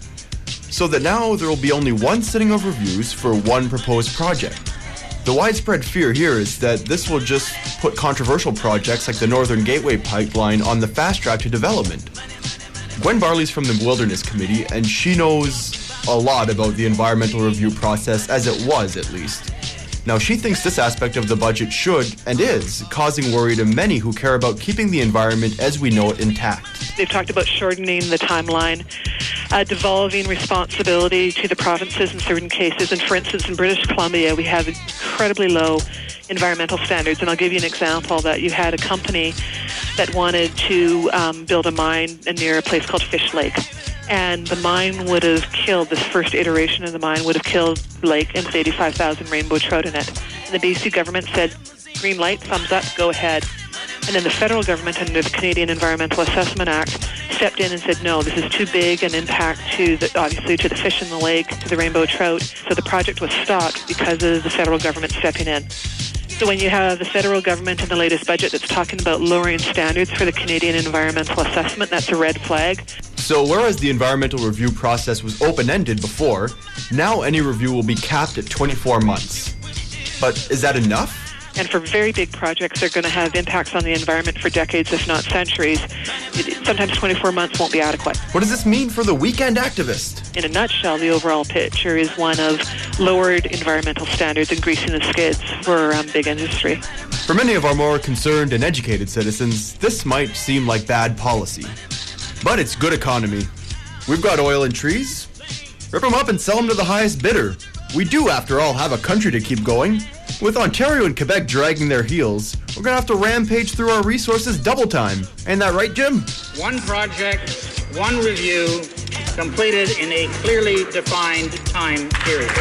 So that now there will be only one sitting of reviews for one proposed project. The widespread fear here is that this will just put controversial projects like the Northern Gateway Pipeline on the fast track to development. Gwen Barley's from the Wilderness Committee, and she knows a lot about the environmental review process, as it was at least. Now, she thinks this aspect of the budget should, and is, causing worry to many who care about keeping the environment as we know it intact. They've talked about shortening the timeline, uh, devolving responsibility to the provinces in certain cases. And for instance, in British Columbia, we have incredibly low environmental standards. And I'll give you an example that you had a company that wanted to um, build a mine near a place called Fish Lake. And the mine would have killed, this first iteration of the mine would have killed the lake and eighty-five thousand rainbow trout in it. And the B C government said, green light, thumbs up, go ahead. And then the federal government, under the Canadian Environmental Assessment Act, stepped in and said, no, this is too big an impact to the, obviously to the fish in the lake, to the rainbow trout. So the project was stopped because of the federal government stepping in. So when you have the federal government in the latest budget that's talking about lowering standards for the Canadian Environmental Assessment, that's a red flag. So whereas the environmental review process was open-ended before, now any review will be capped at twenty-four months. But is that enough? And for very big projects, they're going to have impacts on the environment for decades, if not centuries. Sometimes twenty-four months won't be adequate. What does this mean for the weekend activist? In a nutshell, the overall picture is one of lowered environmental standards and greasing the skids for um, big industry. For many of our more concerned and educated citizens, this might seem like bad policy. But it's good economy. We've got oil and trees. Rip them up and sell them to the highest bidder. We do, after all, have a country to keep going. With Ontario and Quebec dragging their heels, we're going to have to rampage through our resources double time. Ain't that right, Jim? One project, one review, completed in a clearly defined time period.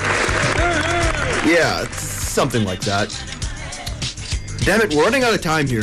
Yeah, it's something like that. Damn it, we're running out of time here.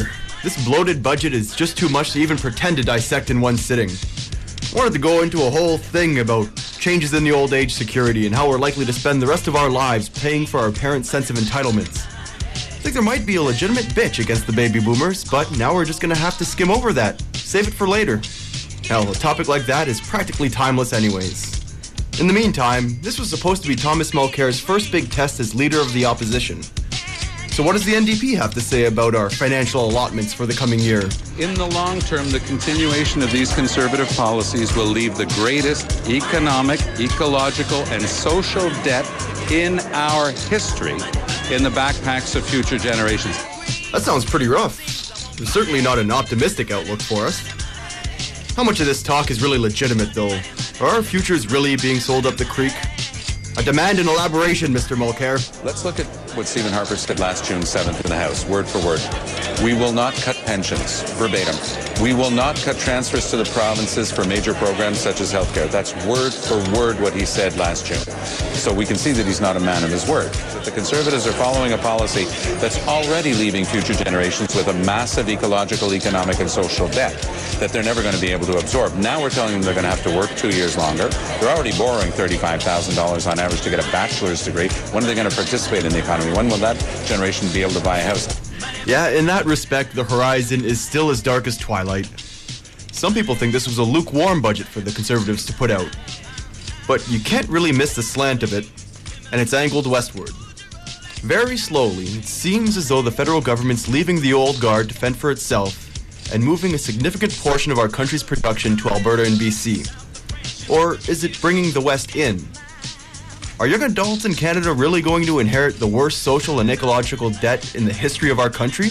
This bloated budget is just too much to even pretend to dissect in one sitting. I wanted to go into a whole thing about changes in the old age security and how we're likely to spend the rest of our lives paying for our parents' sense of entitlements. I think there might be a legitimate bitch against the baby boomers, but now we're just going to have to skim over that. Save it for later. Hell, a topic like that is practically timeless anyways. In the meantime, this was supposed to be Thomas Mulcair's first big test as leader of the opposition. So what does the N D P have to say about our financial allotments for the coming year? In the long term, the continuation of these conservative policies will leave the greatest economic, ecological, and social debt in our history in the backpacks of future generations. That sounds pretty rough. There's certainly not an optimistic outlook for us. How much of this talk is really legitimate, though? Are our futures really being sold up the creek? I demand an elaboration, Mister Mulcair. Let's look at what Stephen Harper said last June seventh in the House, word for word. We will not cut pensions, verbatim. We will not cut transfers to the provinces for major programs such as healthcare. That's word for word what he said last June. So we can see that he's not a man of his word. The Conservatives are following a policy that's already leaving future generations with a massive ecological, economic, and social debt that they're never going to be able to absorb. Now we're telling them they're going to have to work two years longer. They're already borrowing thirty-five thousand dollars on average to get a bachelor's degree. When are they going to participate in the economy? When will that generation be able to buy a house? Yeah, in that respect, the horizon is still as dark as twilight. Some people think this was a lukewarm budget for the Conservatives to put out. But you can't really miss the slant of it, and it's angled westward. Very slowly, it seems as though the federal government's leaving the old guard to fend for itself and moving a significant portion of our country's production to Alberta and B C. Or is it bringing the West in? Are young adults in Canada really going to inherit the worst social and ecological debt in the history of our country?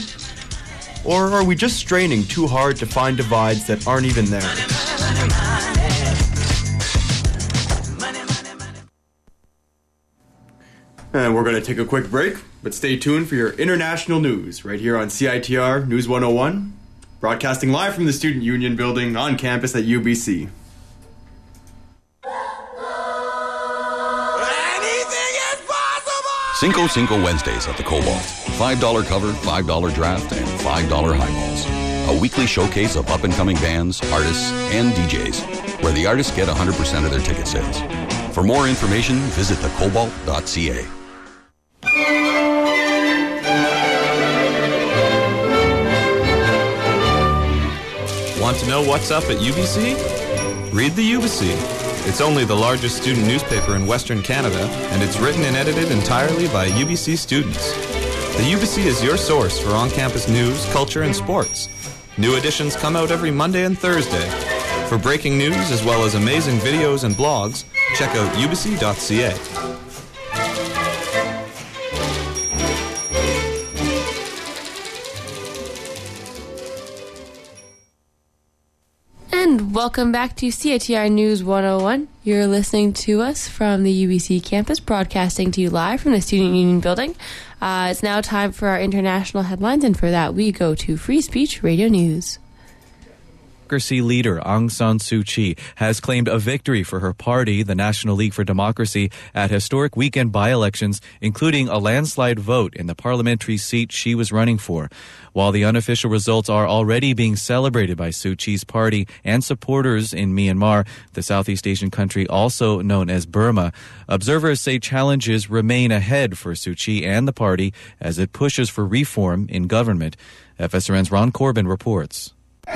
Or are we just straining too hard to find divides that aren't even there? And we're going to take a quick break, but stay tuned for your international news right here on C I T R News one oh one, broadcasting live from the Student Union building on campus at U B C. Cinco Cinco Wednesdays at the Cobalt. five dollar cover, five dollar draft, and five dollar highballs. A weekly showcase of up-and-coming bands, artists, and D Js, where the artists get one hundred percent of their ticket sales. For more information, visit the cobalt dot c a. Want to know what's up at U B C? Read the U B C. It's only the largest student newspaper in Western Canada, and it's written and edited entirely by U B C students. The U B C is your source for on-campus news, culture, and sports. New editions come out every Monday and Thursday. For breaking news as well as amazing videos and blogs, check out u b c dot c a. And welcome back to C I T R News one oh one. You're listening to us from the U B C campus, broadcasting to you live from the Student Union building. Uh, it's now time for our international headlines, and for that we go to Free Speech Radio News. Democracy leader Aung San Suu Kyi has claimed a victory for her party, the National League for Democracy, at historic weekend by-elections, including a landslide vote in the parliamentary seat she was running for. While the unofficial results are already being celebrated by Suu Kyi's party and supporters in Myanmar, the Southeast Asian country also known as Burma, observers say challenges remain ahead for Suu Kyi and the party as it pushes for reform in government. F S R N's Ron Corbin reports.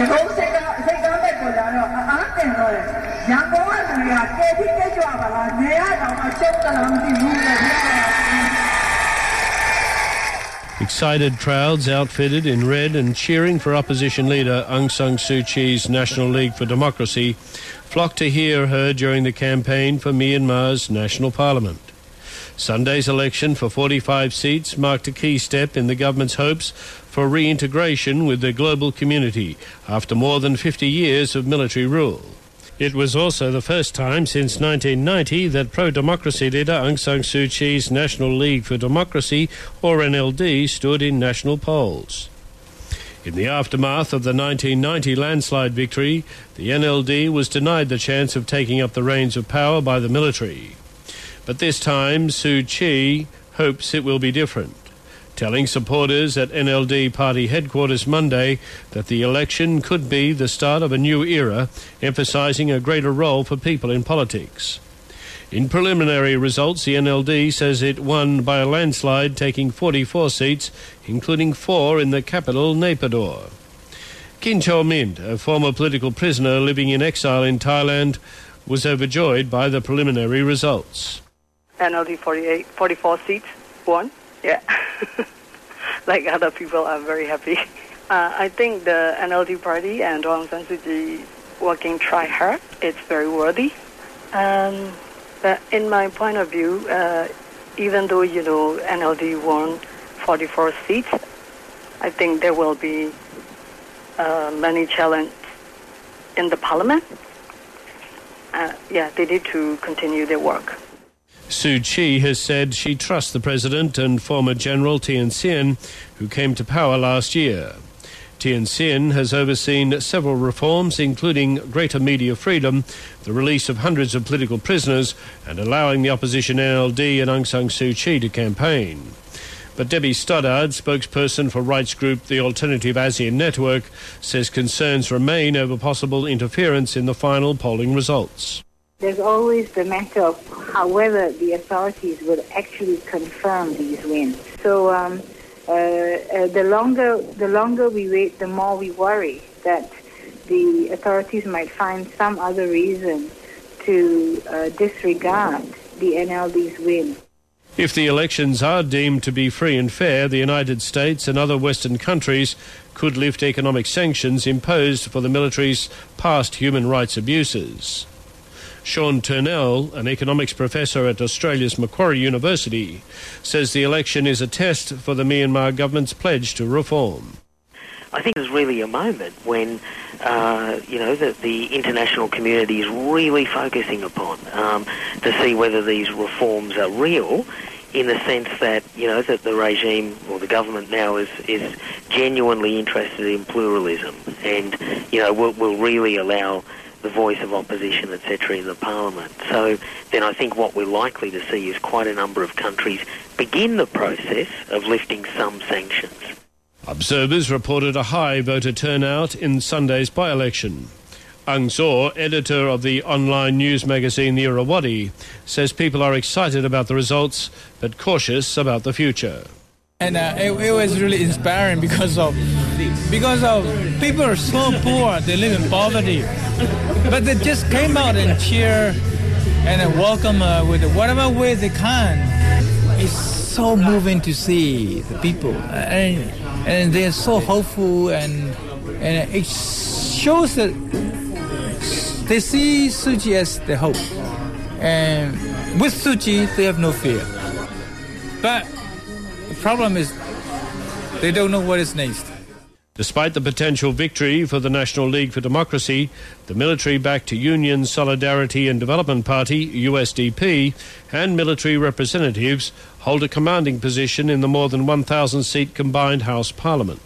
Excited crowds outfitted in red and cheering for opposition leader Aung San Suu Kyi's National League for Democracy flocked to hear her during the campaign for Myanmar's national parliament. Sunday's election for forty-five seats marked a key step in the government's hopes for reintegration with the global community after more than fifty years of military rule. It was also the first time since nineteen ninety that pro-democracy leader Aung San Suu Kyi's National League for Democracy, or N L D, stood in national polls. In the aftermath of the nineteen ninety landslide victory, the N L D was denied the chance of taking up the reins of power by the military. But this time, Suu Kyi hopes it will be different. telling supporters at N L D party headquarters Monday that the election could be the start of a new era, emphasising a greater role for people in politics. In preliminary results, the N L D says it won by a landslide, taking forty-four seats, including four in the capital, Naypyidaw. Kin Cho-min, a former political prisoner living in exile in Thailand, was overjoyed by the preliminary results. N L D forty-eight, forty-four seats, won. Yeah. Like other people, I'm very happy. Uh, I think the N L D party and Aung San Suu Kyi working try hard. It's very worthy. Um, but in my point of view, uh, even though, you know, N L D won forty-four seats, I think there will be uh, many challenges in the parliament. Uh, yeah, they need to continue their work. Suu Kyi has said she trusts the president and former general Thein Sein, who came to power last year. Thein Sein has overseen several reforms, including greater media freedom, the release of hundreds of political prisoners, and allowing the opposition N L D and Aung San Suu Kyi to campaign. But Debbie Stoddard, spokesperson for rights group the Alternative ASEAN Network, says concerns remain over possible interference in the final polling results. There's always the matter of how, whether the authorities will actually confirm these wins. So um, uh, uh, the longer the longer we wait, the more we worry that the authorities might find some other reason to uh, disregard the N L D's win. If the elections are deemed to be free and fair, the United States and other Western countries could lift economic sanctions imposed for the military's past human rights abuses. Sean Turnell, an economics professor at Australia's Macquarie University, says the election is a test for the Myanmar government's pledge to reform. I think there's really a moment when, uh, you know, that the international community is really focusing upon um, to see whether these reforms are real, in the sense that, you know, that the regime or the government now is, is genuinely interested in pluralism and, you know, will, will really allow the voice of opposition, et cetera, in the parliament. So then I think what we're likely to see is quite a number of countries begin the process of lifting some sanctions. Observers reported a high voter turnout in Sunday's by-election. Aung Zaw, editor of the online news magazine The Irrawaddy, says people are excited about the results but cautious about the future. And uh, it, it was really inspiring because of because of people are so poor, they live in poverty, but they just came out and cheer and uh, welcome uh, with whatever way they can. It's so moving to see the people, and and they're so hopeful, and and it shows that they see Suu Kyi as the hope, and with Suu Kyi they have no fear. But the problem is they don't know what is next. Despite the potential victory for the National League for Democracy, the military-backed Union Solidarity and Development Party, U S D P, and military representatives hold a commanding position in the more than one thousand seat combined House Parliament.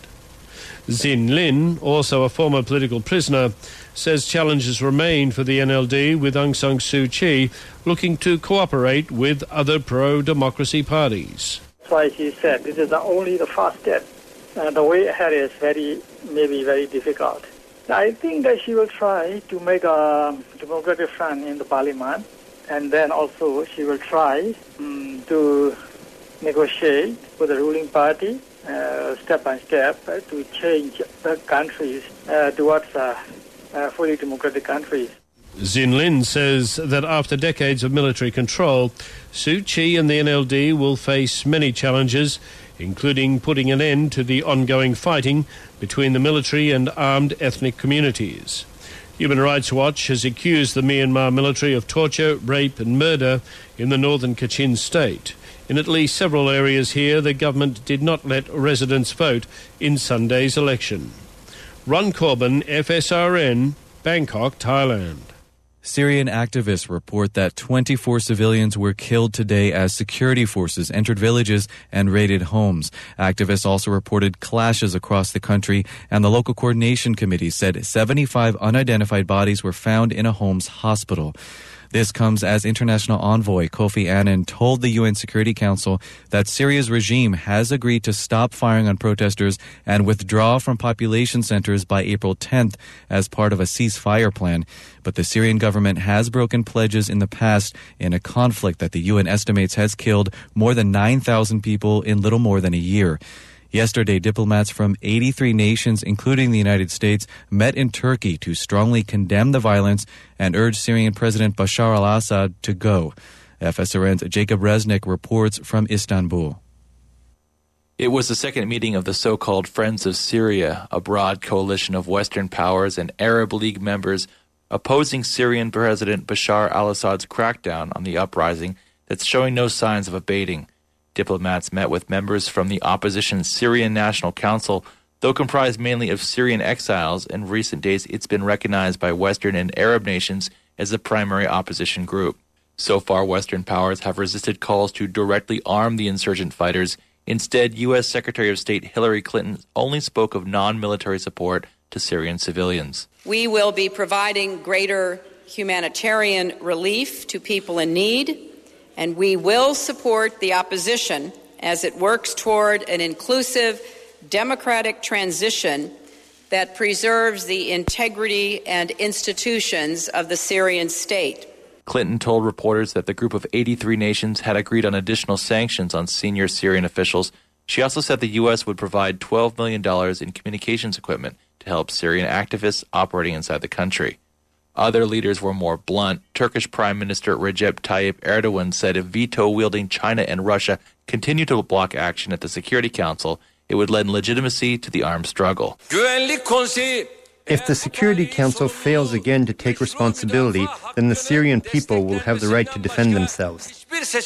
Zin Lin, also a former political prisoner, says challenges remain for the N L D, with Aung San Suu Kyi looking to cooperate with other pro-democracy parties. That's why she said this is only the first step. Uh, the way ahead is very, maybe very difficult. I think that she will try to make a democratic front in the parliament, and then also she will try um, to negotiate with the ruling party uh, step by step uh, to change the countries uh, towards a uh, uh, fully democratic countries. Zin Lin says that after decades of military control, Suu Kyi and the N L D will face many challenges, including putting an end to the ongoing fighting between the military and armed ethnic communities. Human Rights Watch has accused the Myanmar military of torture, rape and murder in the northern Kachin state. In at least several areas here, the government did not let residents vote in Sunday's election. Ron Corbin, F S R N, Bangkok, Thailand. Syrian activists report that twenty-four civilians were killed today as security forces entered villages and raided homes. Activists also reported clashes across the country, and the local coordination committee said seventy-five unidentified bodies were found in a home's hospital. This comes as International Envoy Kofi Annan told the U N Security Council that Syria's regime has agreed to stop firing on protesters and withdraw from population centers by April tenth as part of a ceasefire plan. But the Syrian government has broken pledges in the past in a conflict that the U N estimates has killed more than nine thousand people in little more than a year. Yesterday, diplomats from eighty-three nations, including the United States, met in Turkey to strongly condemn the violence and urge Syrian President Bashar al-Assad to go. F S R N's Jacob Resnick reports from Istanbul. It was the second meeting of the so-called Friends of Syria, a broad coalition of Western powers and Arab League members opposing Syrian President Bashar al-Assad's crackdown on the uprising that's showing no signs of abating. Diplomats met with members from the opposition Syrian National Council. Though comprised mainly of Syrian exiles, in recent days it's been recognized by Western and Arab nations as the primary opposition group. So far, Western powers have resisted calls to directly arm the insurgent fighters. Instead, U S Secretary of State Hillary Clinton only spoke of non-military support to Syrian civilians. We will be providing greater humanitarian relief to people in need, and we will support the opposition as it works toward an inclusive, democratic transition that preserves the integrity and institutions of the Syrian state. Clinton told reporters that the group of eighty-three nations had agreed on additional sanctions on senior Syrian officials. She also said the U S would provide twelve million dollars in communications equipment to help Syrian activists operating inside the country. Other leaders were more blunt. Turkish Prime Minister Recep Tayyip Erdogan said if veto-wielding China and Russia continue to block action at the Security Council, it would lend legitimacy to the armed struggle. If the Security Council fails again to take responsibility, then the Syrian people will have the right to defend themselves.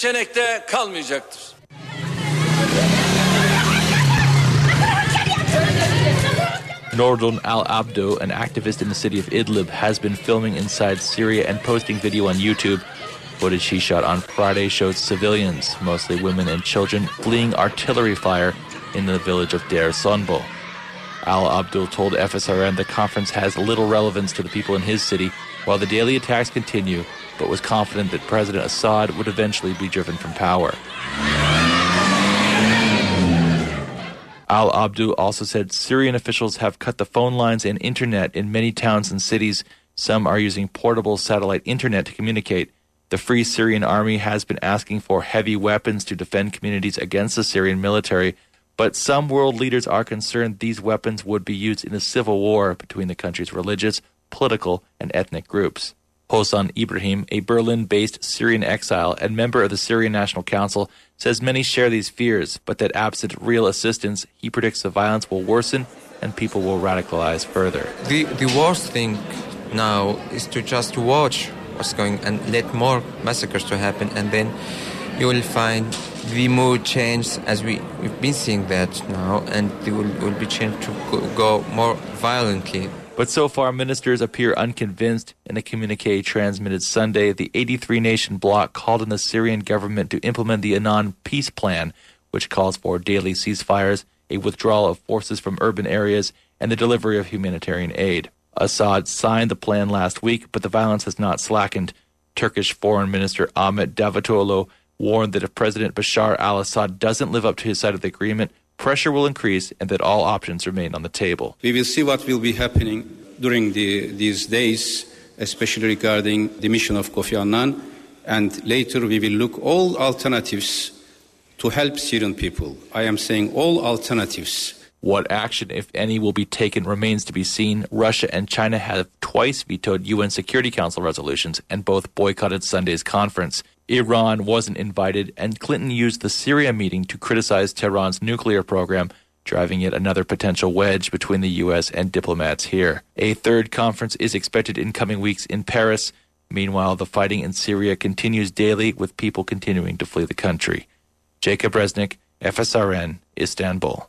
Nordun al-Abdo, an activist in the city of Idlib, has been filming inside Syria and posting video on YouTube. Footage she shot on Friday showed civilians, mostly women and children, fleeing artillery fire in the village of Deir Sonbul. Al-Abdul told F S R N the conference has little relevance to the people in his city, while the daily attacks continue, but was confident that President Assad would eventually be driven from power. Al-Abdul also said Syrian officials have cut the phone lines and internet in many towns and cities. Some are using portable satellite internet to communicate. The Free Syrian Army has been asking for heavy weapons to defend communities against the Syrian military, but some world leaders are concerned these weapons would be used in a civil war between the country's religious, political, and ethnic groups. Hosan Ibrahim, a Berlin-based Syrian exile and member of the Syrian National Council, says many share these fears, but that absent real assistance, he predicts the violence will worsen and people will radicalize further. The, the worst thing now is to just watch what's going and let more massacres to happen, and then you will find the mood change as we, we've been seeing that now, and it will, will be changed to go, go more violently. But so far, ministers appear unconvinced. In a communique transmitted Sunday, the eighty-three nation bloc called on the Syrian government to implement the Annan peace plan, which calls for daily ceasefires, a withdrawal of forces from urban areas, and the delivery of humanitarian aid. Assad signed the plan last week, but the violence has not slackened. Turkish Foreign Minister Ahmet Davutoglu warned that if President Bashar al-Assad doesn't live up to his side of the agreement, pressure will increase and that all options remain on the table. We will see what will be happening during the, these days, especially regarding the mission of Kofi Annan, and later we will look all alternatives to help Syrian people. I am saying all alternatives. What action, if any, will be taken remains to be seen. Russia and China have twice vetoed U N Security Council resolutions and both boycotted Sunday's conference. Iran wasn't invited, and Clinton used the Syria meeting to criticize Tehran's nuclear program, driving yet another potential wedge between the U S and diplomats here. A third conference is expected in coming weeks in Paris. Meanwhile, the fighting in Syria continues daily, with people continuing to flee the country. Jacob Resnick, F S R N, Istanbul.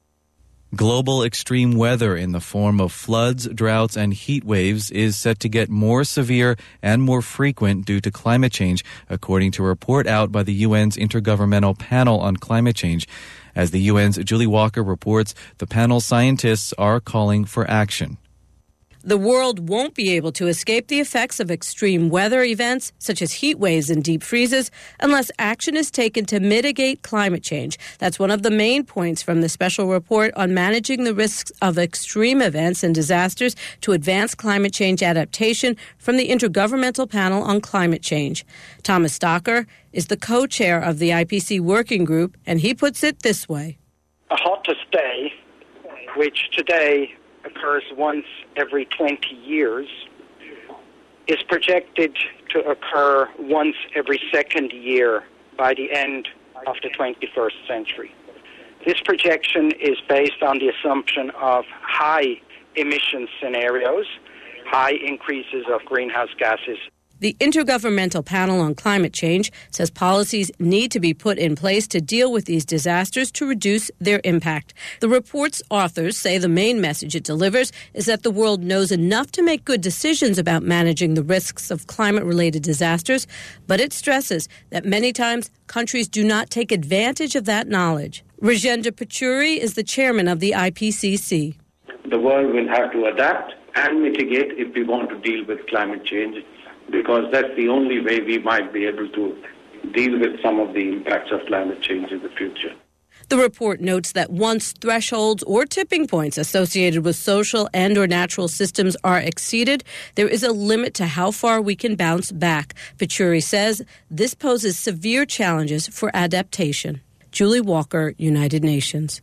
Global extreme weather in the form of floods, droughts, and heat waves is set to get more severe and more frequent due to climate change, according to a report out by the U N's Intergovernmental Panel on Climate Change. As the U N's Julie Walker reports, the panel's scientists are calling for action. The world won't be able to escape the effects of extreme weather events, such as heat waves and deep freezes, unless action is taken to mitigate climate change. That's one of the main points from the special report on managing the risks of extreme events and disasters to advance climate change adaptation from the Intergovernmental Panel on Climate Change. Thomas Stocker is the co-chair of the I P C Working Group, and he puts it this way. A hottest day, which today occurs once every twenty years, is projected to occur once every second year by the end of the twenty-first century. This projection is based on the assumption of high emission scenarios, high increases of greenhouse gases. The Intergovernmental Panel on Climate Change says policies need to be put in place to deal with these disasters to reduce their impact. The report's authors say the main message it delivers is that the world knows enough to make good decisions about managing the risks of climate-related disasters, but it stresses that many times countries do not take advantage of that knowledge. Rajendra Pachuri is the chairman of the I P C C. The world will have to adapt and mitigate if we want to deal with climate change, because that's the only way we might be able to deal with some of the impacts of climate change in the future. The report notes that once thresholds or tipping points associated with social and or natural systems are exceeded, there is a limit to how far we can bounce back. Pachuri says this poses severe challenges for adaptation. Julie Walker, United Nations.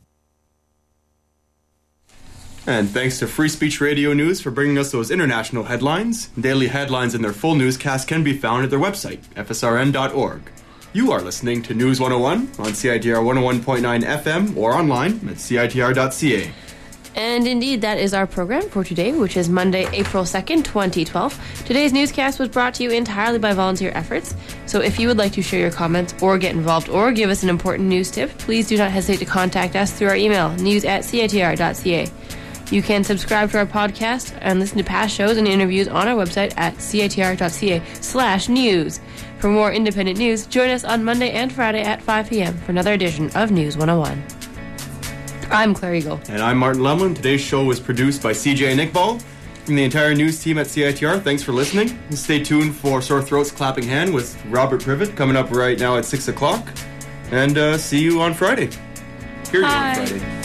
And thanks to Free Speech Radio News for bringing us those international headlines. Daily headlines and their full newscast can be found at their website, F S R N dot org. You are listening to News one oh one on C I T R one oh one point nine F M or online at C I T R dot C A. And indeed, that is our program for today, which is Monday, April second, twenty twelve. Today's newscast was brought to you entirely by volunteer efforts. So if you would like to share your comments or get involved or give us an important news tip, please do not hesitate to contact us through our email, news at C I T R dot C A. You can subscribe to our podcast and listen to past shows and interviews on our website at C I T R dot C A slash news. For more independent news, join us on Monday and Friday at five p.m. for another edition of News one oh one. I'm Claire Eagle. And I'm Martin Lemlin. Today's show was produced by C J Nickball. From the entire news team at C I T R, thanks for listening. And stay tuned for Sore Throat's Clapping Hand with Robert Privet coming up right now at six o'clock. And uh, see you on Friday. Hear you on Friday.